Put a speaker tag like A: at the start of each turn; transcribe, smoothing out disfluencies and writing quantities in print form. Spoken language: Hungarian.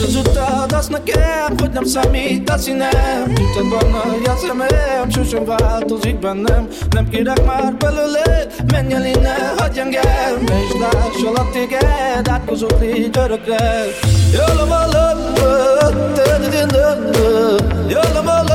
A: Hazudtad azt nekem, hogy nem számít a színem. Tudtad volna, hogy a szemem sosem változik bennem. Nem kérek már belőle, menj el innen, hagyj engem. Ne is lássalak téged, átkozott légy örökre. Jól a való,